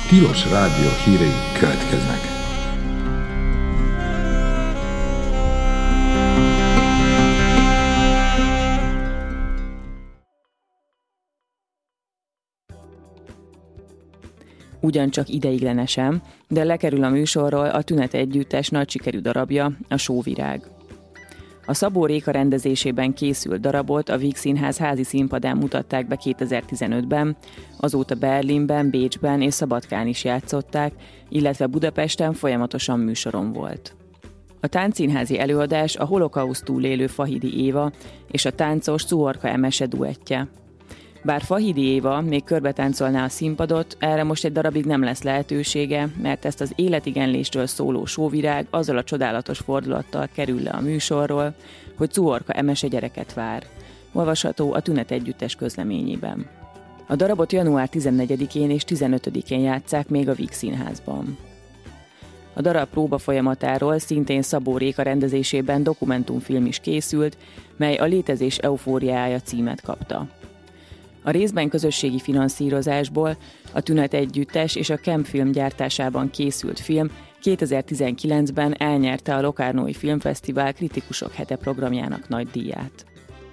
Tilos Rádió hírei következnek. Ugyancsak ideiglenesen, de lekerül a műsorról a Tünet együttes nagy sikerű darabja, a Sóvirág. A Szabó Réka rendezésében készült darabot a Víg Színház házi színpadán mutatták be 2015-ben, azóta Berlinben, Bécsben és Szabadkán is játszották, illetve Budapesten folyamatosan műsoron volt. A táncszínházi előadás a holokauszt túlélő Fahidi Éva és a táncos Cuhorka Emese duettje. Bár Fahidi Éva még körbetáncolná a színpadot, erre most egy darabig nem lesz lehetősége, mert ezt az életigenlésről szóló Sóvirág azzal a csodálatos fordulattal kerül le a műsorról, hogy Cuhorka Emese gyereket vár. Olvasható a Tünet együttes közleményében. A darabot január 14-én és 15-én játsszák még a Víg Színházban. A darab próba folyamatáról szintén Szabó Réka rendezésében dokumentumfilm is készült, mely a Létezés eufóriája címet kapta. A részben közösségi finanszírozásból a Tünet együttes és a Kemp film gyártásában készült film 2019-ben elnyerte a Locarnói Filmfesztivál Kritikusok hete programjának nagy díját.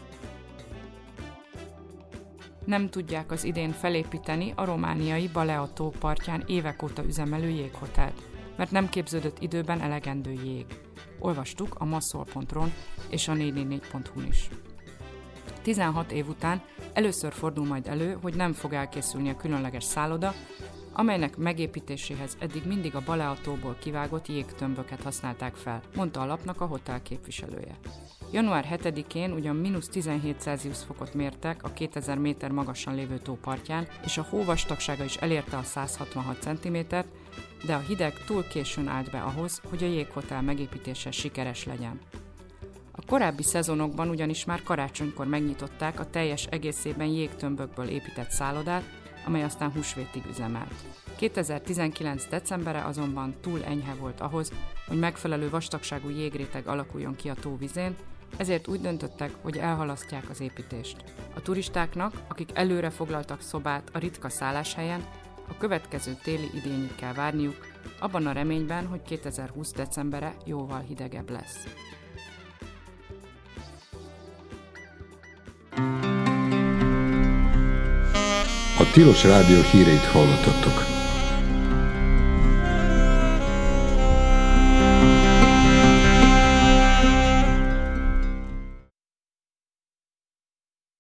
Nem tudják az idén felépíteni a romániai Balea-tó partján évek óta üzemelő jéghotelt, mert nem képződött időben elegendő jég. Olvastuk a masszol.ron és a 444.hu-n is. 16 év után először fordul majd elő, hogy nem fog elkészülni a különleges szálloda, amelynek megépítéséhez eddig mindig a Balea-tóból kivágott jégtömböket használták fel, mondta a lapnak a hotel képviselője. Január 7-én ugyan -17 fokot mértek a 2000 méter magasan lévő tó partján, és a hó vastagsága is elérte a 166 cm-t, de a hideg túl későn állt be ahhoz, hogy a jéghotel megépítése sikeres legyen. A korábbi szezonokban ugyanis már karácsonykor megnyitották a teljes egészében jégtömbökből épített szállodát, amely aztán húsvétig üzemelt. 2019. decembere azonban túl enyhe volt ahhoz, hogy megfelelő vastagságú jégréteg alakuljon ki a tó vizén, ezért úgy döntöttek, hogy elhalasztják az építést. A turistáknak, akik előre foglaltak szobát a ritka szálláshelyen, a következő téli idényig kell várniuk, abban a reményben, hogy 2020. decembere jóval hidegebb lesz. A Tilos Rádió híreit hallottatok.